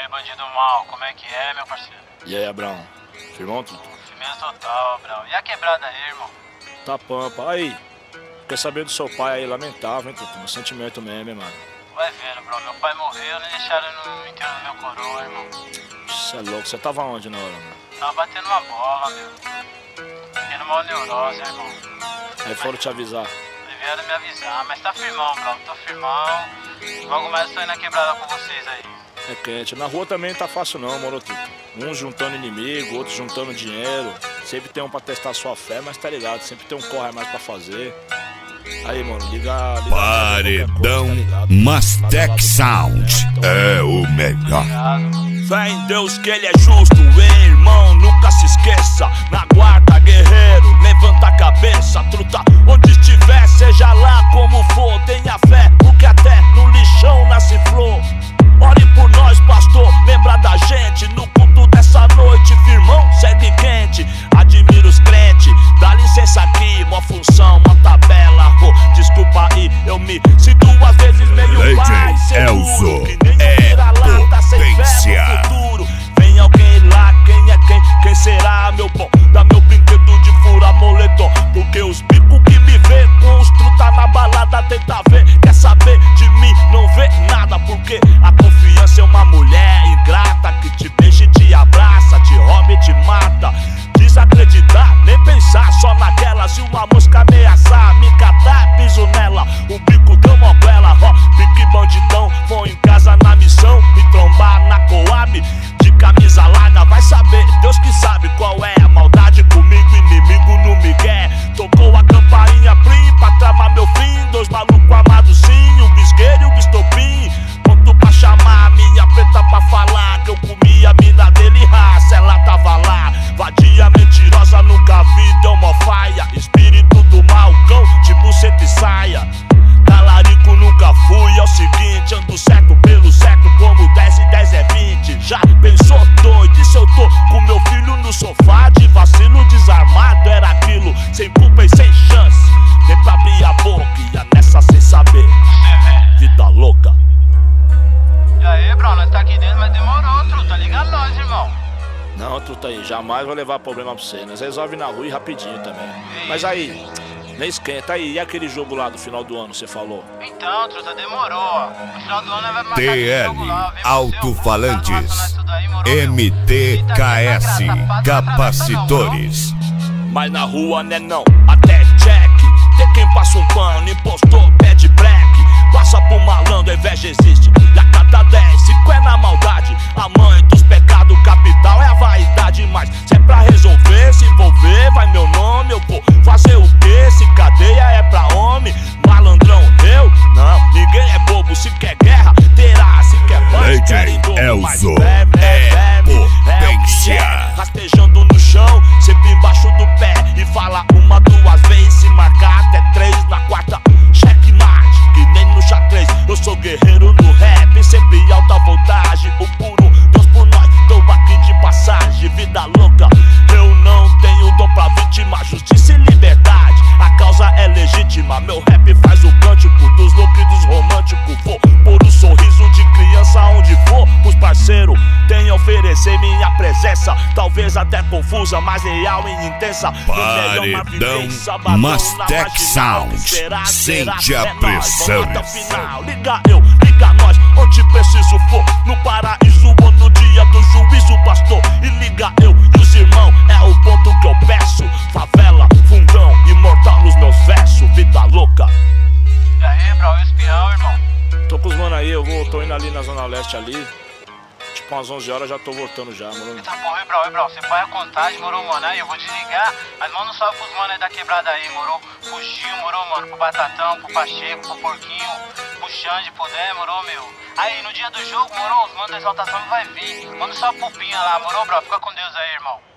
aí, bandido mal, como é que é, meu parceiro? E aí, Abrão? Firmão, tudo? Firmeza total, Abrão. E a quebrada aí, irmão? Tá pampa. Aí, quer saber do seu pai aí? Lamentável, hein, Tutu? Um sentimento mesmo, hein, mano? Vai vendo, bro. Meu pai morreu, nem deixaram no enterro do meu coroa, irmão. Você é louco. Você tava onde na hora, mano? Tava batendo uma bola, meu. Fiquei numa neurose, irmão. Aí foram te avisar. Aí vieram me avisar, mas tá firmão, bro. Tô firmão. Logo mais eu tô indo na quebrada com vocês aí. É quente. Na rua também não tá fácil não, moro, Tutu. Uns juntando inimigo, outros juntando dinheiro. Sempre tem um pra testar sua fé, mas tá ligado, sempre tem um corre a mais pra fazer. Aí, mano, liga Paredão coisa, tá Mastec Sound é o melhor. Fé em Deus que ele é justo, hein, irmão, nunca se esqueça. Na guarda, guerreiro, levanta a cabeça, truta onde estiver, seja lá como for. Tenha fé, porque até no lixão nasce flor. Ore por nós, pastor, lembra da gente no culto dessa noite, firmão, segue quente. Admiro os crentes, dá licença aqui, uma função, uma tabela. Oh, desculpa aí, eu me sinto às vezes meio pai, seguro, que nem vira-lata sem fé no futuro. Vem alguém lá, quem é quem? Quem será, meu bom? Dá meu brinquedo de fura moletom, porque os bicos que me vê com os truta na balada tenta ver. Quer saber de mim? Não vê nada, porque a confiança é uma mulher ingrata que te beija e te abraça, te rouba e te mata. Desacreditar, nem pensar, só naquela. Se uma mosca ameaçar, me catar, piso nela. O bico deu moguela, ó, pique bandidão. Vou em casa na missão, me trombar na Coab de camisa larga. Vai saber, Deus que sabe qual é a maldade comigo, inimigo no migué. Tocou a campainha plim pra tramar meu fim. Dois malucos amados sim, o bisqueiro e o bistopim. Ponto pra chamar a minha preta pra falar que eu comi a mina dele, raça, ela tava lá. Vadia mentirosa, nunca vi, deu mó faia. Espírito do mal, cão, de buceta e saia. Talarico nunca fui, é o seguinte, ando certo pelo certo, como 10 e 10 é 20. Já pensou doido, e se eu tô com meu filho no sofá, de vacilo desarmado, era aquilo, sem culpa e sem chance. Nem pra abrir a boca, ia nessa sem saber, vida louca. E aí, bro, nós tá aqui dentro, mas demorou, truta. Liga nós, irmão. Não, Tutu, aí, jamais vou levar problema pra você. Nós resolve na rua e rapidinho também. Mas aí, nem esquenta aí. E aquele jogo lá do final do ano, você falou? Então, truta, demorou, ó. No final do ano nós vai marcar TL aquele jogo lá, vem Alto-Falantes, você, MTKS Capacitores. Mas na rua, né não, até check. Tem quem passa um pano, impostor, pede black. Passa pro malandro, a inveja existe. E a cada 10, 5 é na maldade. A mãe dos pecados capital é a vaidade. Mas se é pra resolver, se envolver, vai meu nome. Eu vou fazer o quê? Se cadeia é pra homem. Malandrão, eu? Não, ninguém é bobo. Se quer guerra, terá. Se quer paz, querem dobro. Mas Elzo é potência. rastejando no chão, sempre embaixo do pé. E fala uma, duas vezes, se marcar até 3 na quarta. Checkmate, que nem no xadrez. Eu sou guerreiro no rap, sempre alta voltagem. O puro Deus por nós, tô aqui de passagem. Vida louca, eu não tenho dom pra vítima. Justiça e liberdade, a causa é legítima. Meu rap faz o cântico dos loucos e dos românticos. Vou pôr o sorriso de criança onde for. Os parceiros têm a oferecer minha presença. Talvez até confusa, mas real e intensa. Paredão Mastec Sound, sente a pressão. Liga eu, liga nós, onde preciso for. No paraíso ou no dia do juízo, pastor. E liga eu e os irmãos, é o ponto que eu peço. Favela, fundão, imortal nos meus versos. Vida louca. E aí, bro, e o espião, irmão? Tô com os mano aí, tô indo ali na zona leste ali. Tipo umas 11 horas já tô voltando já, mano. Eita porra, bro, você põe a contagem, morou, mano? Aí eu vou desligar, mas manda um salve pros mano aí da quebrada aí, morou? Pro Gil, morou, mano? Pro Batatão, pro Pacheco, pro Porquinho, pro Xande, pro Dé, morou, meu? Aí no dia do jogo, morou? Os manos da exaltação vai vir. Manda um salve pro Pinha lá, morou, bro? Fica com Deus aí, irmão.